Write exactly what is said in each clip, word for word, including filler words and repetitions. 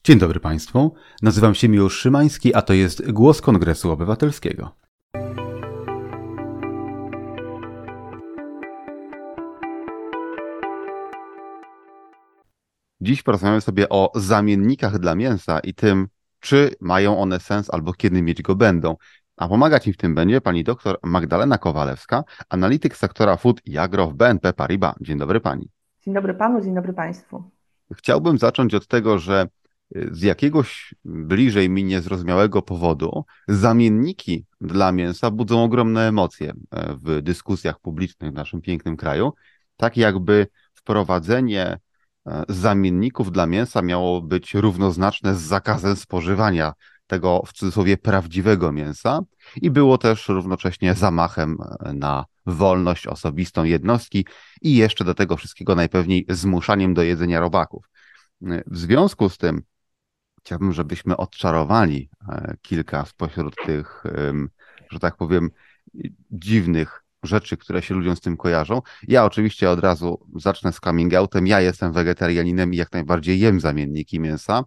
Dzień dobry Państwu, nazywam się Miłosz Szymański, a to jest Głos Kongresu Obywatelskiego. Dziś porozmawiamy sobie o zamiennikach dla mięsa i tym, czy mają one sens albo kiedy mieć go będą. A pomagać mi w tym będzie pani doktor Magdalena Kowalewska, analityk sektora food i agro w B N P Paribas. Dzień dobry pani. Dzień dobry panu, dzień dobry państwu. Chciałbym zacząć od tego, że z jakiegoś bliżej mi niezrozumiałego powodu zamienniki dla mięsa budzą ogromne emocje w dyskusjach publicznych w naszym pięknym kraju. Tak jakby wprowadzenie zamienników dla mięsa miało być równoznaczne z zakazem spożywania tego w cudzysłowie prawdziwego mięsa i było też równocześnie zamachem na wolność osobistą jednostki i jeszcze do tego wszystkiego najpewniej zmuszaniem do jedzenia robaków. W związku z tym chciałbym, żebyśmy odczarowali kilka spośród tych, że tak powiem, dziwnych rzeczy, które się ludziom z tym kojarzą. Ja oczywiście od razu zacznę z coming outem. Ja jestem wegetarianinem i jak najbardziej jem zamienniki mięsa,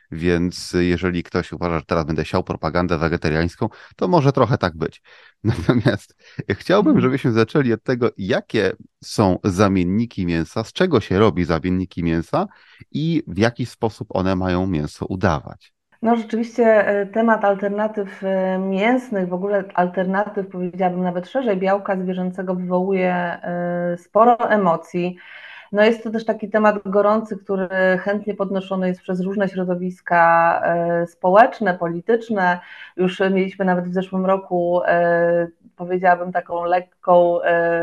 więc jeżeli ktoś uważa, że teraz będę siał propagandę wegetariańską, to może trochę tak być. Natomiast chciałbym, żebyśmy zaczęli od tego, jakie są zamienniki mięsa, z czego się robi zamienniki mięsa i w jaki sposób one mają mięso udawać. No rzeczywiście temat alternatyw mięsnych, w ogóle alternatyw, powiedziałabym nawet szerzej, białka zwierzęcego wywołuje sporo emocji. No jest to też taki temat gorący, który chętnie podnoszony jest przez różne środowiska społeczne, polityczne. Już mieliśmy nawet w zeszłym roku, powiedziałabym, taką lekką,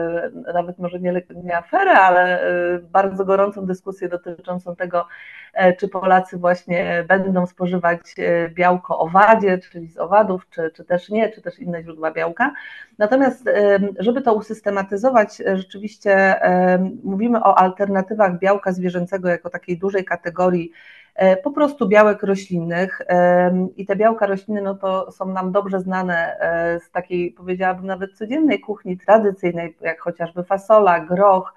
nawet może nie, nie aferę, ale bardzo gorącą dyskusję dotyczącą tego, czy Polacy właśnie będą spożywać białko owadzie, czyli z owadów, czy, czy też nie, czy też inne źródła białka. Natomiast żeby to usystematyzować, rzeczywiście mówimy o alternatywach białka zwierzęcego jako takiej dużej kategorii po prostu białek roślinnych i te białka rośliny no to są nam dobrze znane z takiej, powiedziałabym, nawet codziennej kuchni tradycyjnej, jak chociażby fasola, groch,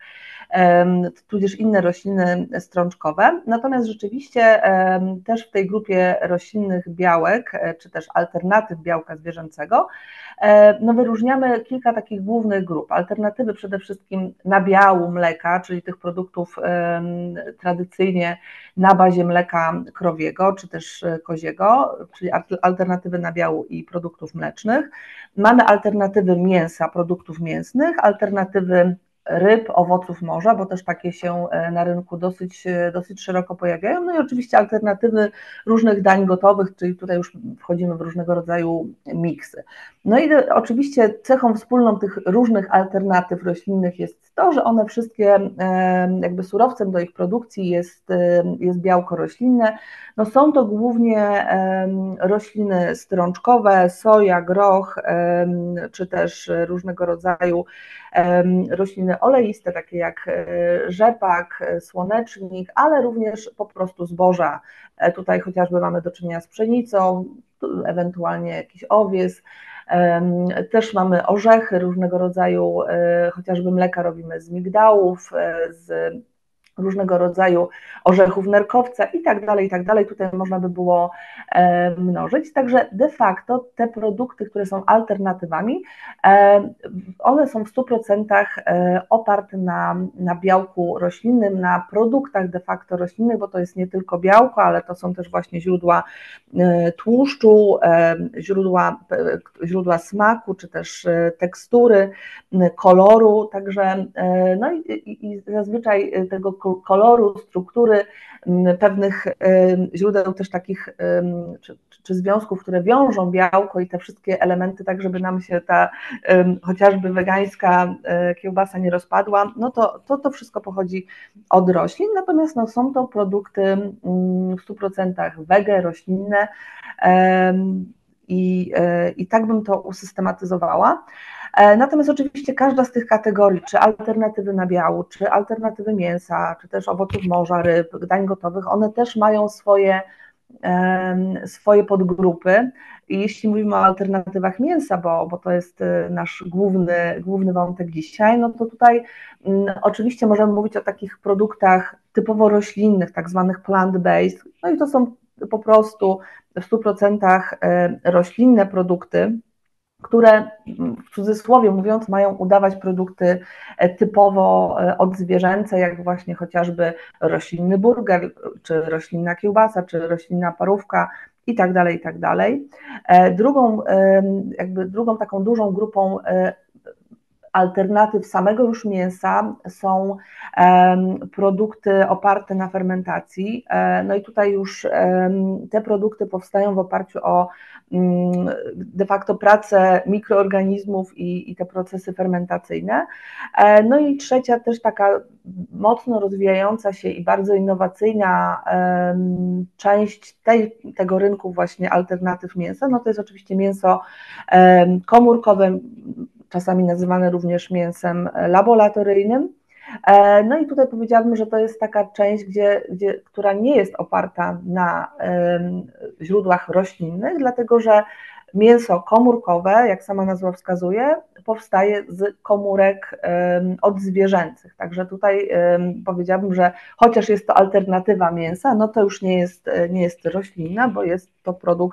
tudzież inne rośliny strączkowe. Natomiast rzeczywiście też w tej grupie roślinnych białek, czy też alternatyw białka zwierzęcego, no wyróżniamy kilka takich głównych grup. Alternatywy przede wszystkim nabiału mleka, czyli tych produktów tradycyjnie na bazie mleka krowiego, czy też koziego, czyli alternatywy nabiału i produktów mlecznych. Mamy alternatywy mięsa, produktów mięsnych, alternatywy ryb, owoców morza, bo też takie się na rynku dosyć, dosyć szeroko pojawiają. No i oczywiście alternatywy różnych dań gotowych, czyli tutaj już wchodzimy w różnego rodzaju miksy. No i oczywiście cechą wspólną tych różnych alternatyw roślinnych jest to, że one wszystkie, jakby surowcem do ich produkcji jest, jest białko roślinne. No są to głównie rośliny strączkowe, soja, groch, czy też różnego rodzaju rośliny oleiste, takie jak rzepak, słonecznik, ale również po prostu zboża. Tutaj chociażby mamy do czynienia z pszenicą, ewentualnie jakiś owies. Też mamy orzechy różnego rodzaju, chociażby mleka robimy z migdałów, z różnego rodzaju orzechów nerkowca i tak dalej, i tak dalej. Tutaj można by było mnożyć. Także de facto te produkty, które są alternatywami, one są w stu procentach oparte na, na białku roślinnym, na produktach de facto roślinnych, bo to jest nie tylko białko, ale to są też właśnie źródła tłuszczu, źródła, źródła smaku, czy też tekstury, koloru. Także no i, i, i zazwyczaj tego koloru, struktury, pewnych źródeł też takich, czy, czy związków, które wiążą białko i te wszystkie elementy, tak żeby nam się ta chociażby wegańska kiełbasa nie rozpadła, no to to, to wszystko pochodzi od roślin, natomiast no, są to produkty w stu procentach wege, roślinne i, i tak bym to usystematyzowała. Natomiast oczywiście każda z tych kategorii, czy alternatywy nabiału, czy alternatywy mięsa, czy też owoców morza, ryb, dań gotowych, one też mają swoje, swoje podgrupy. I jeśli mówimy o alternatywach mięsa, bo, bo to jest nasz główny, główny wątek dzisiaj, no to tutaj mm, oczywiście możemy mówić o takich produktach typowo roślinnych, tak zwanych plant-based, no i to są po prostu w stu procentach roślinne produkty, które w cudzysłowie mówiąc mają udawać produkty typowo odzwierzęce, jak właśnie chociażby roślinny burger, czy roślinna kiełbasa, czy roślinna parówka i tak dalej, i tak dalej. Drugą, jakby drugą taką dużą grupą alternatyw samego już mięsa są produkty oparte na fermentacji. No i tutaj już te produkty powstają w oparciu o de facto pracę mikroorganizmów i, i te procesy fermentacyjne. No i trzecia też taka mocno rozwijająca się i bardzo innowacyjna część tej, tego rynku właśnie alternatyw mięsa, no to jest oczywiście mięso komórkowe, czasami nazywane również mięsem laboratoryjnym. No i tutaj powiedziałabym, że to jest taka część, gdzie, gdzie, która nie jest oparta na źródłach roślinnych, dlatego że mięso komórkowe, jak sama nazwa wskazuje, powstaje z komórek odzwierzęcych. Także tutaj powiedziałabym, że chociaż jest to alternatywa mięsa, no to już nie jest, nie jest roślinna, bo jest to produkt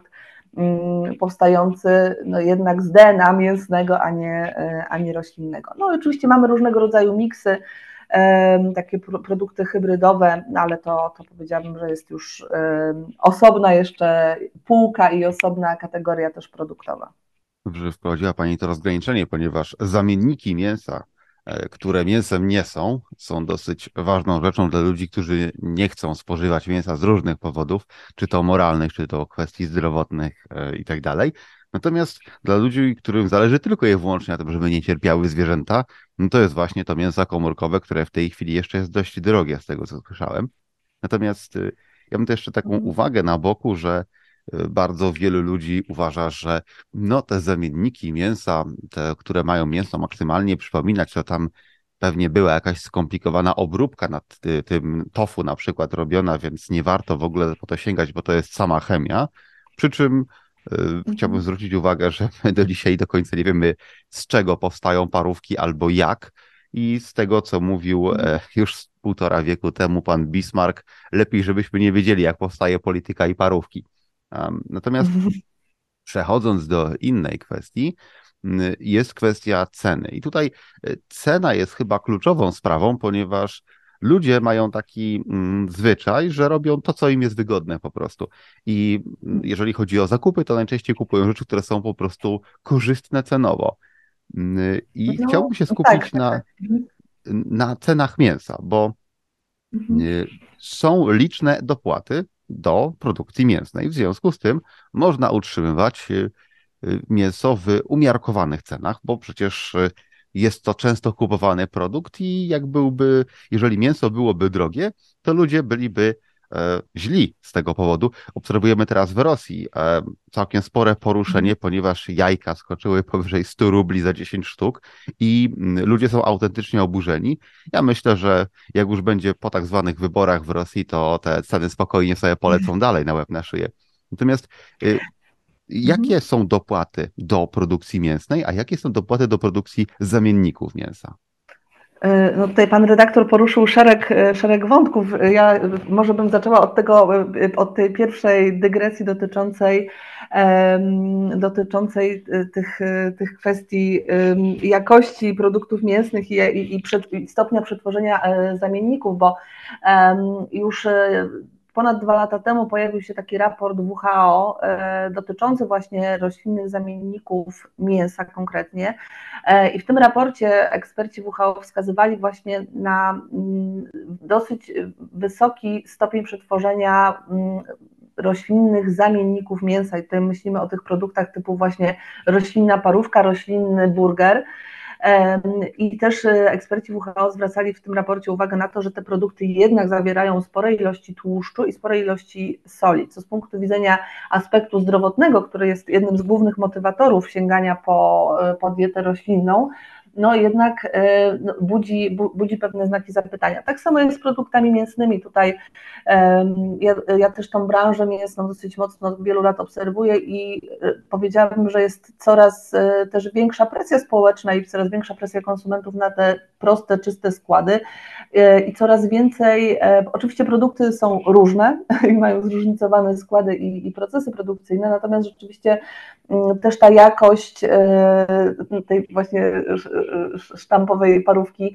powstający no jednak z D N A mięsnego, a nie, a nie roślinnego. No i oczywiście mamy różnego rodzaju miksy, takie produkty hybrydowe, no ale to, to powiedziałabym, że jest już osobna jeszcze półka i osobna kategoria też produktowa. Dobrze, wprowadziła Pani to rozgraniczenie, ponieważ zamienniki mięsa, które mięsem nie są, są dosyć ważną rzeczą dla ludzi, którzy nie chcą spożywać mięsa z różnych powodów, czy to moralnych, czy to kwestii zdrowotnych i tak dalej. Natomiast dla ludzi, którym zależy tylko i wyłącznie na tym, żeby nie cierpiały zwierzęta, no to jest właśnie to mięso komórkowe, które w tej chwili jeszcze jest dość drogie, z tego co słyszałem. Natomiast ja bym też jeszcze taką uwagę na boku, że bardzo wielu ludzi uważa, że no te zamienniki mięsa, te, które mają mięso maksymalnie przypominać, to tam pewnie była jakaś skomplikowana obróbka nad ty, tym tofu na przykład robiona, więc nie warto w ogóle po to sięgać, bo to jest sama chemia. Przy czym y, mhm. chciałbym zwrócić uwagę, że my do dzisiaj do końca nie wiemy, z czego powstają parówki albo jak. I z tego, co mówił e, już półtora wieku temu pan Bismarck, lepiej, żebyśmy nie wiedzieli, jak powstaje polityka i parówki. Um, natomiast przechodząc do innej kwestii, jest kwestia ceny. I tutaj cena jest chyba kluczową sprawą, ponieważ ludzie mają taki mm, zwyczaj, że robią to, co im jest wygodne po prostu. I jeżeli chodzi o zakupy, to najczęściej kupują rzeczy, które są po prostu korzystne cenowo. I No, chciałbym się tak, skupić tak, na, tak. na cenach mięsa, bo Mhm. są liczne dopłaty do produkcji mięsnej. W związku z tym można utrzymywać mięso w umiarkowanych cenach, bo przecież jest to często kupowany produkt i jak byłby, jeżeli mięso byłoby drogie, to ludzie byliby e, źli z tego powodu. Obserwujemy teraz w Rosji e, całkiem spore poruszenie, ponieważ jajka skoczyły powyżej stu rubli za dziesięć sztuk i mm, ludzie są autentycznie oburzeni. Ja myślę, że jak już będzie po tak zwanych wyborach w Rosji, to te ceny spokojnie sobie polecą dalej na łeb na szyję. Natomiast y, jakie są dopłaty do produkcji mięsnej, a jakie są dopłaty do produkcji zamienników mięsa? No tutaj pan redaktor poruszył szereg, szereg wątków. Ja może bym zaczęła od tego, od tej pierwszej dygresji dotyczącej, dotyczącej tych, tych kwestii jakości produktów mięsnych i, i, i, przed, i stopnia przetworzenia zamienników, bo już ponad dwa lata temu pojawił się taki raport W H O e, dotyczący właśnie roślinnych zamienników mięsa konkretnie e, i w tym raporcie eksperci W H O wskazywali właśnie na mm, dosyć wysoki stopień przetworzenia mm, roślinnych zamienników mięsa i tutaj myślimy o tych produktach typu właśnie roślinna parówka, roślinny burger. I też eksperci W H O zwracali w tym raporcie uwagę na to, że te produkty jednak zawierają spore ilości tłuszczu i spore ilości soli, co z punktu widzenia aspektu zdrowotnego, który jest jednym z głównych motywatorów sięgania po, po dietę roślinną, no jednak no, budzi, budzi pewne znaki zapytania. Tak samo jest z produktami mięsnymi. Tutaj ja, ja też tą branżę mięsną dosyć mocno od wielu lat obserwuję i powiedziałabym, że jest coraz też większa presja społeczna i coraz większa presja konsumentów na te proste, czyste składy i coraz więcej, oczywiście produkty są różne i mają zróżnicowane składy i, i procesy produkcyjne, natomiast rzeczywiście też ta jakość tej właśnie sztampowej parówki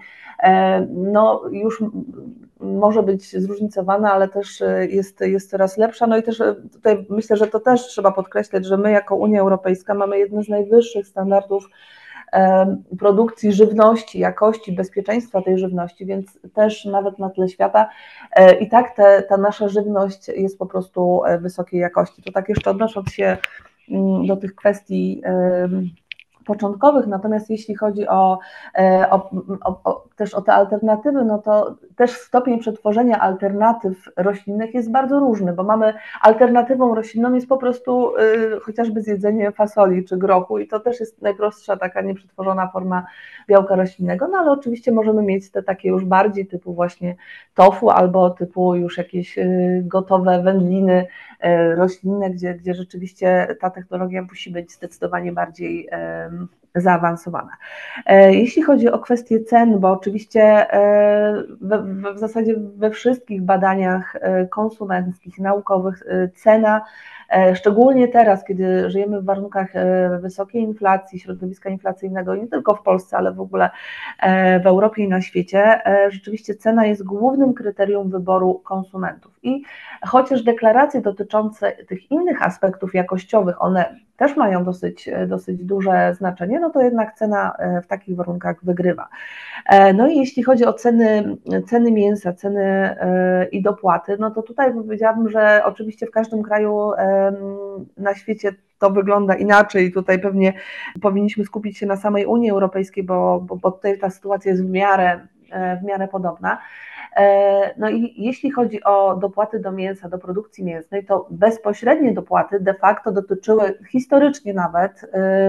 no już może być zróżnicowana, ale też jest, jest coraz lepsza. No i też tutaj myślę, że to też trzeba podkreślać, że my jako Unia Europejska mamy jedne z najwyższych standardów produkcji żywności, jakości, bezpieczeństwa tej żywności, więc też nawet na tle świata i tak te, ta nasza żywność jest po prostu wysokiej jakości. To tak jeszcze odnosząc się do tych kwestii początkowych, natomiast jeśli chodzi o, o, o, o, też o te alternatywy, no to też stopień przetworzenia alternatyw roślinnych jest bardzo różny, bo mamy alternatywą roślinną jest po prostu y, chociażby zjedzenie fasoli czy grochu i to też jest najprostsza taka nieprzetworzona forma białka roślinnego, no ale oczywiście możemy mieć te takie już bardziej typu właśnie tofu albo typu już jakieś y, gotowe wędliny y, roślinne, gdzie, gdzie rzeczywiście ta technologia musi być zdecydowanie bardziej y, zaawansowana. Jeśli chodzi o kwestię cen, bo oczywiście w, w zasadzie we wszystkich badaniach konsumenckich, naukowych cena, szczególnie teraz, kiedy żyjemy w warunkach wysokiej inflacji, środowiska inflacyjnego, nie tylko w Polsce, ale w ogóle w Europie i na świecie, rzeczywiście cena jest głównym kryterium wyboru konsumentów. I chociaż deklaracje dotyczące tych innych aspektów jakościowych, one też mają dosyć, dosyć duże znaczenie, no to jednak cena w takich warunkach wygrywa. No i jeśli chodzi o ceny, ceny mięsa, ceny i dopłaty, no to tutaj powiedziałabym, że oczywiście w każdym kraju na świecie to wygląda inaczej. Tutaj pewnie powinniśmy skupić się na samej Unii Europejskiej, bo, bo, bo tutaj ta sytuacja jest w miarę, w miarę podobna. No i jeśli chodzi o dopłaty do mięsa, do produkcji mięsnej, to bezpośrednie dopłaty de facto dotyczyły historycznie nawet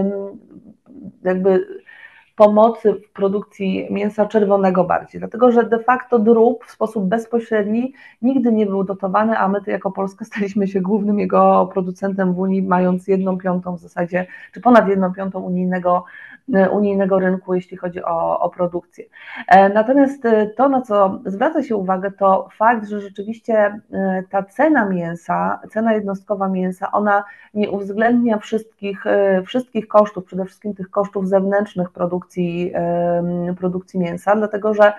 jakby pomocy w produkcji mięsa czerwonego bardziej, dlatego że de facto drób w sposób bezpośredni nigdy nie był dotowany, a my tu jako Polska staliśmy się głównym jego producentem w Unii, mając jedną piątą w zasadzie, czy ponad jedną piątą unijnego, unijnego rynku, jeśli chodzi o, o produkcję. Natomiast to, na co zwraca się uwagę, to fakt, że rzeczywiście ta cena mięsa, cena jednostkowa mięsa, ona nie uwzględnia wszystkich, wszystkich kosztów, przede wszystkim tych kosztów zewnętrznych produkcji, produkcji mięsa, dlatego że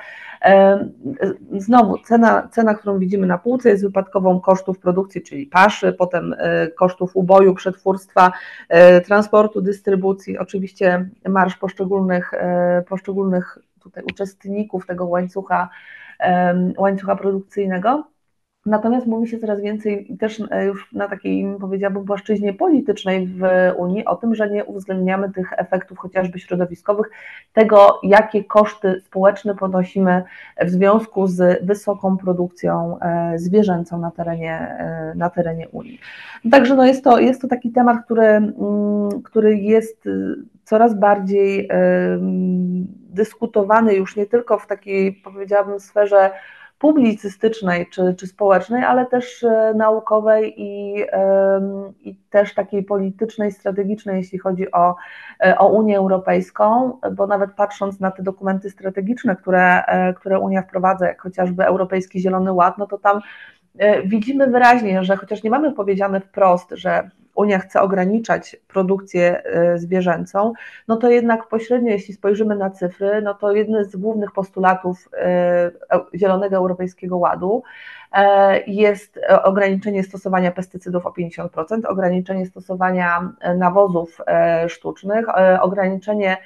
znowu cena, cena, którą widzimy na półce, jest wypadkową kosztów produkcji, czyli paszy, potem kosztów uboju, przetwórstwa, transportu, dystrybucji, oczywiście marż poszczególnych, poszczególnych tutaj uczestników tego łańcucha, łańcucha produkcyjnego. Natomiast mówi się coraz więcej też już na takiej, powiedziałabym, płaszczyźnie politycznej w Unii o tym, że nie uwzględniamy tych efektów chociażby środowiskowych, tego, jakie koszty społeczne ponosimy w związku z wysoką produkcją zwierzęcą na terenie, na terenie Unii. Także no jest to, jest to taki temat, który, który jest coraz bardziej dyskutowany już nie tylko w takiej, powiedziałabym, sferze publicystycznej czy, czy społecznej, ale też naukowej i, i też takiej politycznej, strategicznej, jeśli chodzi o, o Unię Europejską, bo nawet patrząc na te dokumenty strategiczne, które, które Unia wprowadza, jak chociażby Europejski Zielony Ład, no to tam widzimy wyraźnie, że chociaż nie mamy powiedziane wprost, że Unia chce ograniczać produkcję zwierzęcą, no to jednak pośrednio, jeśli spojrzymy na cyfry, no to jeden z głównych postulatów Zielonego Europejskiego Ładu jest ograniczenie stosowania pestycydów o pięćdziesiąt procent, ograniczenie stosowania nawozów sztucznych, ograniczenie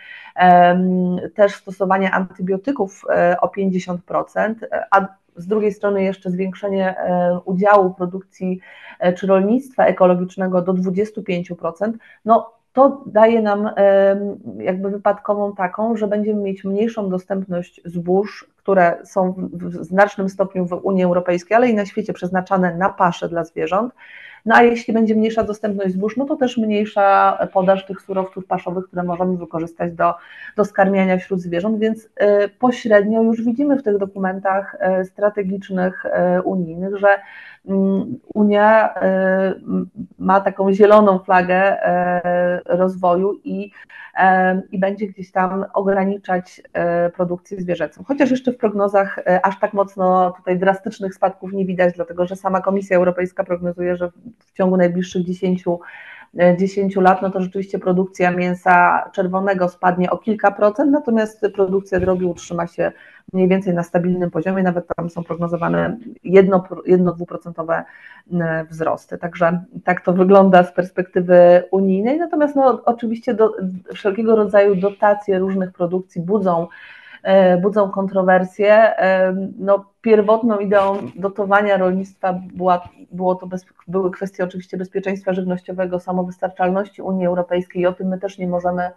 też stosowania antybiotyków o pięćdziesiąt procent, a z drugiej strony jeszcze zwiększenie udziału produkcji czy rolnictwa ekologicznego do dwudziestu pięciu procent, no to daje nam jakby wypadkową taką, że będziemy mieć mniejszą dostępność zbóż, które są w znacznym stopniu w Unii Europejskiej, ale i na świecie przeznaczane na paszę dla zwierząt. No a jeśli będzie mniejsza dostępność zbóż, no to też mniejsza podaż tych surowców paszowych, które możemy wykorzystać do, do skarmiania wśród zwierząt, więc pośrednio już widzimy w tych dokumentach strategicznych unijnych, że Unia ma taką zieloną flagę rozwoju i, i będzie gdzieś tam ograniczać produkcję zwierzęcą. Chociaż jeszcze w prognozach aż tak mocno tutaj drastycznych spadków nie widać, dlatego że sama Komisja Europejska prognozuje, że w ciągu najbliższych dziesięciu dziesięciu lat, no to rzeczywiście produkcja mięsa czerwonego spadnie o kilka procent, natomiast produkcja drobiu utrzyma się mniej więcej na stabilnym poziomie, nawet tam są prognozowane jedno-dwuprocentowe wzrosty. Także tak to wygląda z perspektywy unijnej, natomiast no, oczywiście do, wszelkiego rodzaju dotacje różnych produkcji budzą budzą kontrowersje. No, pierwotną ideą dotowania rolnictwa była, było to bez, były kwestie oczywiście bezpieczeństwa żywnościowego, samowystarczalności Unii Europejskiej i o tym my też nie możemy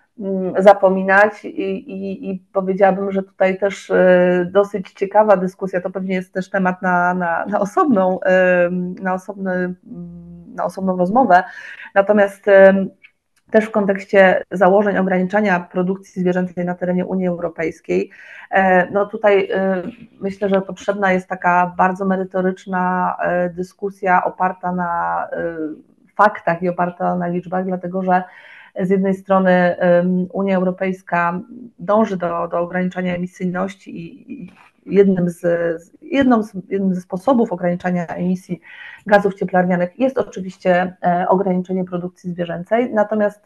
zapominać i, i, i powiedziałabym, że tutaj też dosyć ciekawa dyskusja, to pewnie jest też temat na, na, na, osobną, na, osobny, na osobną rozmowę, natomiast też w kontekście założeń ograniczania produkcji zwierzęcej na terenie Unii Europejskiej. No tutaj myślę, że potrzebna jest taka bardzo merytoryczna dyskusja oparta na faktach i oparta na liczbach, dlatego że z jednej strony Unia Europejska dąży do, do ograniczania emisyjności i jednym z, jedną z, jednym ze sposobów ograniczania emisji gazów cieplarnianych jest oczywiście ograniczenie produkcji zwierzęcej, natomiast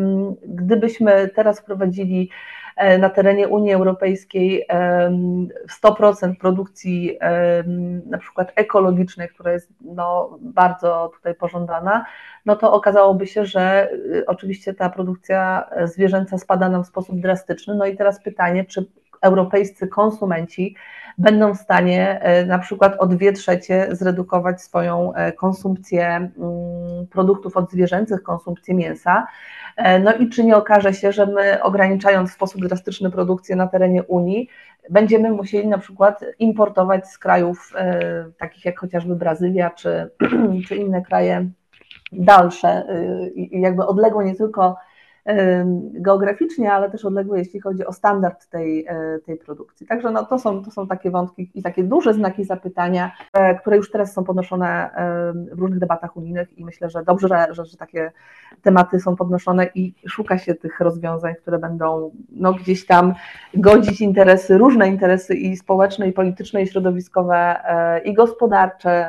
gdybyśmy teraz wprowadzili na terenie Unii Europejskiej sto procent produkcji na przykład ekologicznej, która jest no, bardzo tutaj pożądana, no to okazałoby się, że oczywiście ta produkcja zwierzęca spada nam w sposób drastyczny. No i teraz pytanie, czy europejscy konsumenci będą w stanie na przykład o dwie trzecie zredukować swoją konsumpcję produktów odzwierzęcych, konsumpcję mięsa. No i czy nie okaże się, że my ograniczając w sposób drastyczny produkcję na terenie Unii, będziemy musieli na przykład importować z krajów takich jak chociażby Brazylia czy, czy inne kraje dalsze i jakby odległe nie tylko geograficznie, ale też odległe, jeśli chodzi o standard tej, tej produkcji. Także no, to, są, to są takie wątki i takie duże znaki zapytania, które już teraz są podnoszone w różnych debatach unijnych i myślę, że dobrze, że, że, że takie tematy są podnoszone i szuka się tych rozwiązań, które będą no, gdzieś tam godzić interesy, różne interesy i społeczne, i polityczne, i środowiskowe, i gospodarcze,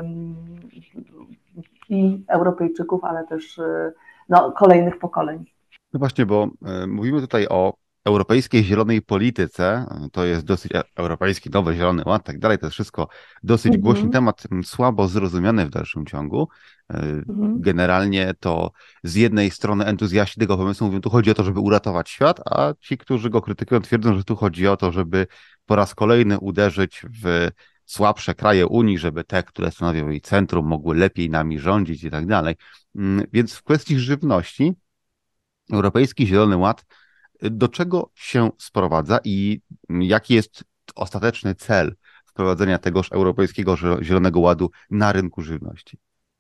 i Europejczyków, ale też no, kolejnych pokoleń. No właśnie, bo y, mówimy tutaj o europejskiej zielonej polityce, to jest dosyć europejski nowy zielony ład, tak dalej, to jest wszystko dosyć Mhm. głośny temat, słabo zrozumiany w dalszym ciągu. Y, Mhm. Generalnie to z jednej strony entuzjaści tego pomysłu mówią, tu chodzi o to, żeby uratować świat, a ci, którzy go krytykują, twierdzą, że tu chodzi o to, żeby po raz kolejny uderzyć w słabsze kraje Unii, żeby te, które stanowią jej centrum, mogły lepiej nami rządzić i tak dalej. Więc w kwestii żywności Europejski Zielony Ład do czego się sprowadza i jaki jest ostateczny cel wprowadzenia tegoż Europejskiego Zielonego Ładu na rynku żywności?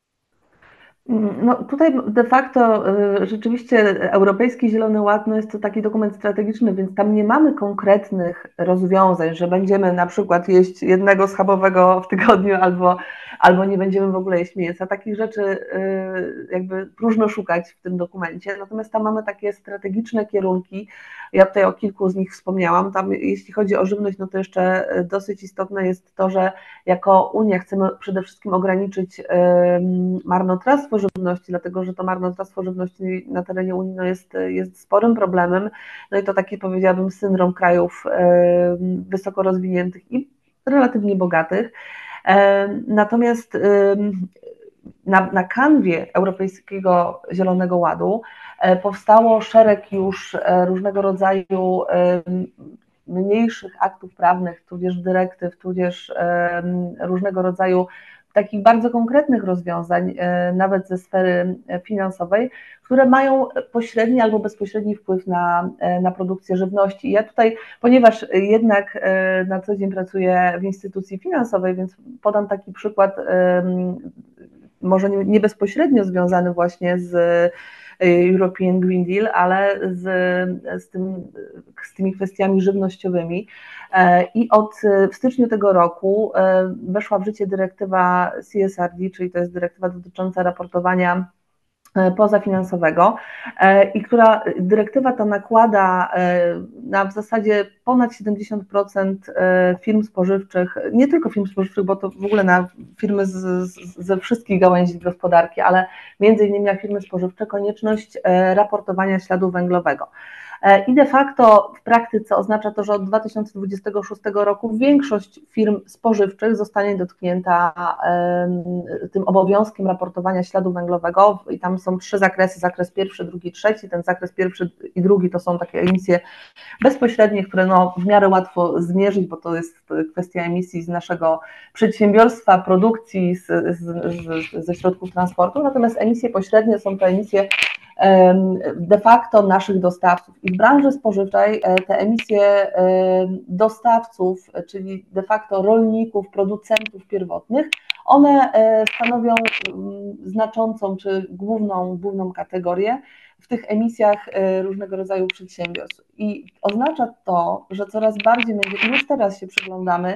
No tutaj de facto rzeczywiście Europejski Zielony Ład no jest to taki dokument strategiczny, więc tam nie mamy konkretnych rozwiązań, że będziemy na przykład jeść jednego schabowego w tygodniu albo, albo nie będziemy w ogóle jeść mięsa. Takich rzeczy jakby próżno szukać w tym dokumencie, natomiast tam mamy takie strategiczne kierunki. Ja tutaj o kilku z nich wspomniałam. Tam jeśli chodzi o żywność, no to jeszcze dosyć istotne jest to, że jako Unia chcemy przede wszystkim ograniczyć marnotrawstwo żywności, dlatego że to marnotrawstwo żywności na terenie Unii no jest, jest sporym problemem. No i to taki powiedziałabym syndrom krajów wysoko rozwiniętych i relatywnie bogatych. Natomiast na, na kanwie Europejskiego Zielonego Ładu powstało szereg już różnego rodzaju mniejszych aktów prawnych, tudzież dyrektyw, tudzież różnego rodzaju takich bardzo konkretnych rozwiązań, nawet ze sfery finansowej, które mają pośredni albo bezpośredni wpływ na, na produkcję żywności. I ja tutaj, ponieważ jednak na co dzień pracuję w instytucji finansowej, więc podam taki przykład, może nie bezpośrednio związany właśnie z European Green Deal, ale z, z, tym, z tymi kwestiami żywnościowymi. I od w styczniu tego roku weszła w życie dyrektywa C S R D, czyli to jest dyrektywa dotycząca raportowania pozafinansowego i która dyrektywa ta nakłada na w zasadzie ponad siedemdziesiąt procent firm spożywczych, nie tylko firm spożywczych, bo to w ogóle na firmy z, z, ze wszystkich gałęzi gospodarki, ale między innymi na firmy spożywcze konieczność raportowania śladu węglowego. I de facto w praktyce oznacza to, że od dwa tysiące dwudziestego szóstego roku większość firm spożywczych zostanie dotknięta tym obowiązkiem raportowania śladu węglowego i tam są trzy zakresy, zakres pierwszy, drugi, trzeci. Ten zakres pierwszy i drugi to są takie emisje bezpośrednie, które no w miarę łatwo zmierzyć, bo to jest kwestia emisji z naszego przedsiębiorstwa, produkcji, z, z, z, ze środków transportu, natomiast emisje pośrednie są to emisje de facto naszych dostawców. I w branży spożywczej te emisje dostawców, czyli de facto rolników, producentów pierwotnych, one stanowią znaczącą czy główną, główną kategorię w tych emisjach różnego rodzaju przedsiębiorstw. I oznacza to, że coraz bardziej będzie, już teraz się przyglądamy,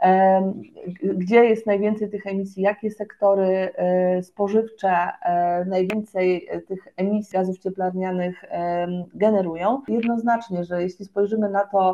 gdzie jest najwięcej tych emisji, jakie sektory spożywcze najwięcej tych emisji gazów cieplarnianych generują. Jednoznacznie, że jeśli spojrzymy na to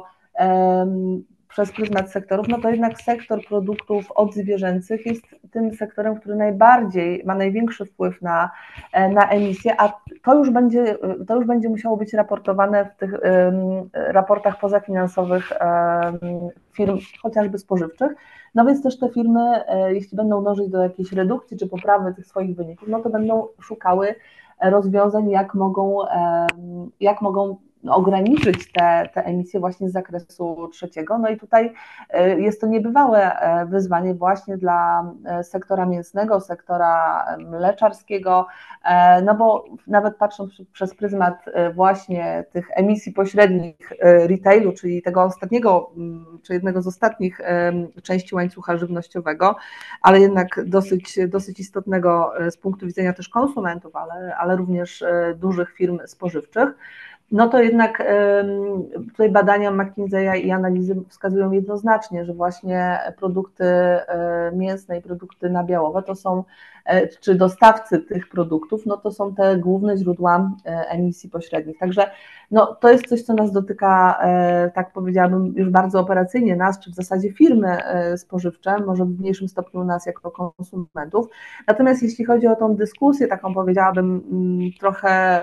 przez pryzmat sektorów, no to jednak sektor produktów odzwierzęcych jest tym sektorem, który najbardziej ma największy wpływ na, na emisję, a to już będzie, to już będzie musiało być raportowane w tych um, raportach pozafinansowych um, firm chociażby spożywczych. No więc też te firmy, jeśli będą dążyć do jakiejś redukcji czy poprawy tych swoich wyników, no to będą szukały rozwiązań, jak mogą, um, jak mogą ograniczyć te, te emisje właśnie z zakresu trzeciego. No i tutaj jest to niebywałe wyzwanie właśnie dla sektora mięsnego, sektora mleczarskiego, no bo nawet patrząc przez pryzmat właśnie tych emisji pośrednich retailu, czyli tego ostatniego, czy jednego z ostatnich części łańcucha żywnościowego, ale jednak dosyć, dosyć istotnego z punktu widzenia też konsumentów, ale, ale również dużych firm spożywczych, no to jednak tutaj badania McKinsey'a i analizy wskazują jednoznacznie, że właśnie produkty mięsne i produkty nabiałowe to są, czy dostawcy tych produktów, no to są te główne źródła emisji pośrednich. Także no, to jest coś, co nas dotyka, tak powiedziałabym, już bardzo operacyjnie, nas, czy w zasadzie firmy spożywcze, może w mniejszym stopniu nas jako konsumentów. Natomiast jeśli chodzi o tą dyskusję, taką powiedziałabym trochę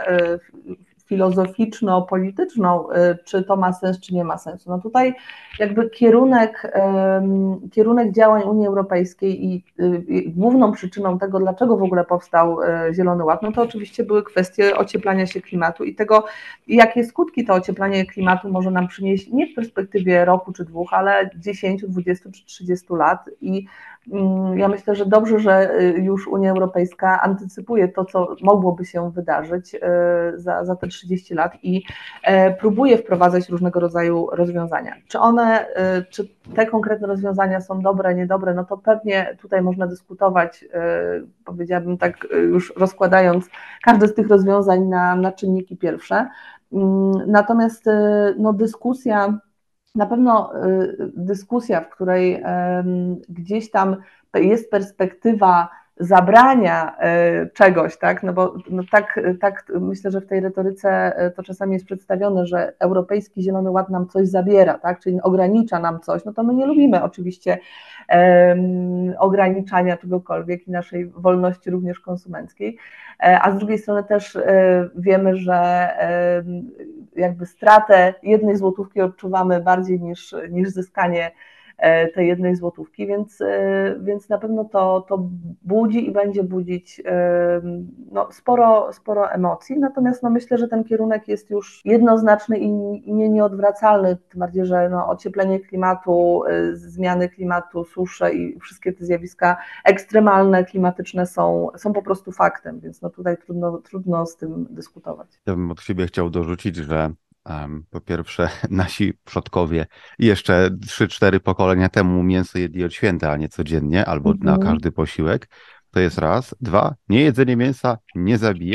filozoficzno-polityczną, czy to ma sens, czy nie ma sensu. No tutaj jakby kierunek, kierunek działań Unii Europejskiej i główną przyczyną tego, dlaczego w ogóle powstał Zielony Ład, no to oczywiście były kwestie ocieplania się klimatu i tego, jakie skutki to ocieplanie klimatu może nam przynieść nie w perspektywie roku czy dwóch, ale dziesięciu, dwudziestu czy trzydziestu lat. I ja myślę, że dobrze, że już Unia Europejska antycypuje to, co mogłoby się wydarzyć za, za te trzydzieści lat i próbuje wprowadzać różnego rodzaju rozwiązania. Czy one, czy te konkretne rozwiązania są dobre, niedobre, no to pewnie tutaj można dyskutować, powiedziałabym tak już rozkładając każde z tych rozwiązań na, na czynniki pierwsze. Natomiast no, dyskusja Na pewno dyskusja, w której gdzieś tam jest perspektywa zabrania czegoś, tak, no bo no tak, tak myślę, że w tej retoryce to czasami jest przedstawione, że Europejski Zielony Ład nam coś zabiera, tak, czyli ogranicza nam coś, no to my nie lubimy oczywiście um, ograniczania czegokolwiek i naszej wolności również konsumenckiej, a z drugiej strony też wiemy, że jakby stratę jednej złotówki odczuwamy bardziej niż, niż zyskanie tej jednej złotówki, więc, więc na pewno to, to budzi i będzie budzić no, sporo, sporo emocji, natomiast no, myślę, że ten kierunek jest już jednoznaczny i nie, nieodwracalny, tym bardziej, że no, ocieplenie klimatu, zmiany klimatu, susze i wszystkie te zjawiska ekstremalne, klimatyczne są, są po prostu faktem, więc no, tutaj trudno, trudno z tym dyskutować. Ja bym od siebie chciał dorzucić, że Um, po pierwsze, nasi przodkowie jeszcze trzy cztery pokolenia temu mięso jedli od święta, a nie codziennie, albo mm-hmm. na każdy posiłek. To jest raz. Dwa, niejedzenie mięsa nie zabija.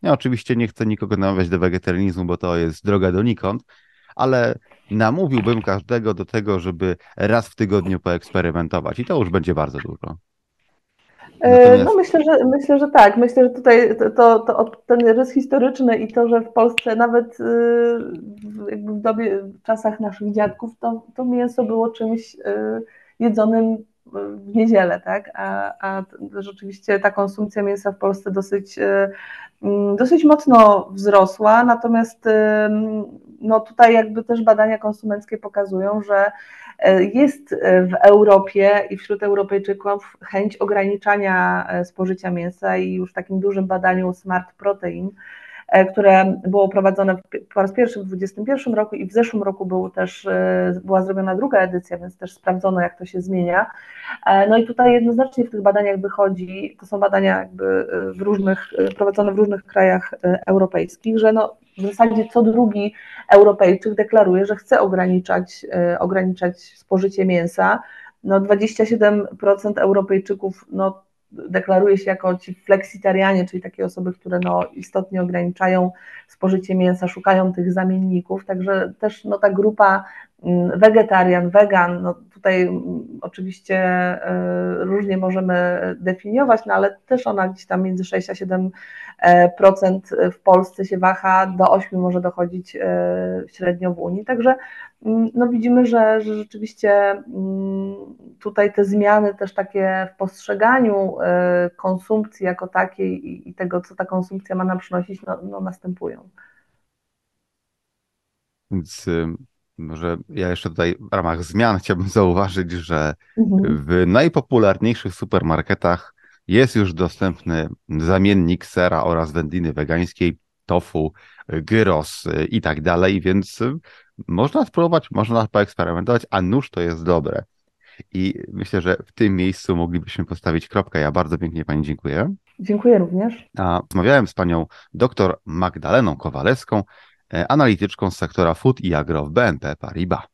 Ja oczywiście nie chcę nikogo namawiać do wegetarianizmu, bo to jest droga donikąd, ale namówiłbym każdego do tego, żeby raz w tygodniu poeksperymentować i to już będzie bardzo dużo. No Natomiast myślę, że myślę, że tak. Myślę, że tutaj to, to, to ten rys historyczny i to, że w Polsce nawet jakby w dobie, w czasach naszych dziadków to, to mięso było czymś jedzonym w niedzielę, tak? A, a rzeczywiście ta konsumpcja mięsa w Polsce dosyć, dosyć mocno wzrosła, natomiast no tutaj jakby też badania konsumenckie pokazują, że jest w Europie i wśród Europejczyków chęć ograniczania spożycia mięsa i już w takim dużym badaniu Smart Protein, które było prowadzone po raz pierwszy w dwudziestym pierwszym roku i w zeszłym roku był też, była zrobiona druga edycja, więc też sprawdzono, jak to się zmienia. No i tutaj jednoznacznie w tych badaniach wychodzi, to są badania jakby w różnych, prowadzone w różnych krajach europejskich, że no w zasadzie co drugi Europejczyk deklaruje, że chce ograniczać, ograniczać spożycie mięsa. No dwadzieścia siedem procent Europejczyków no, deklaruje się jako ci fleksitarianie, czyli takie osoby, które no, istotnie ograniczają spożycie mięsa, szukają tych zamienników, także też no, ta grupa wegetarian, wegan, no tutaj oczywiście różnie możemy definiować, no ale też ona gdzieś tam między sześć a siedem procent w Polsce się waha, do ośmiu może dochodzić średnio w Unii, także no widzimy, że, że rzeczywiście tutaj te zmiany też takie w postrzeganiu konsumpcji jako takiej i, i tego, co ta konsumpcja ma nam przynosić, no, no następują. Więc może ja jeszcze tutaj w ramach zmian chciałbym zauważyć, że Mhm. w najpopularniejszych supermarketach jest już dostępny zamiennik sera oraz wędliny wegańskiej, tofu, gyros i tak dalej, więc można spróbować, można poeksperymentować, a nuż to jest dobre. I myślę, że w tym miejscu moglibyśmy postawić kropkę. Ja bardzo pięknie Pani dziękuję. Dziękuję również. A rozmawiałem z Panią dr Magdaleną Kowalewską, analityczką z sektora Food i Agro w B N P Paribas.